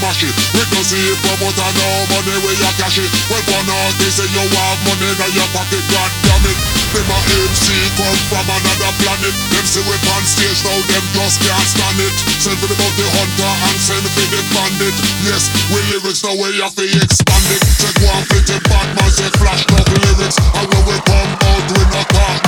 mash it. We don't see it promoter now, money where you cash it. When one artist say you have money in your pocket, god damn it. Them a MC come from another planet. Them see we on stage now, them just can't stand it. Send for the bounty hunter and send for the bandit. Yes, we lyrics now we have to expand it. Say go and fit it, Batman say flash talk lyrics. And when we come out we not talk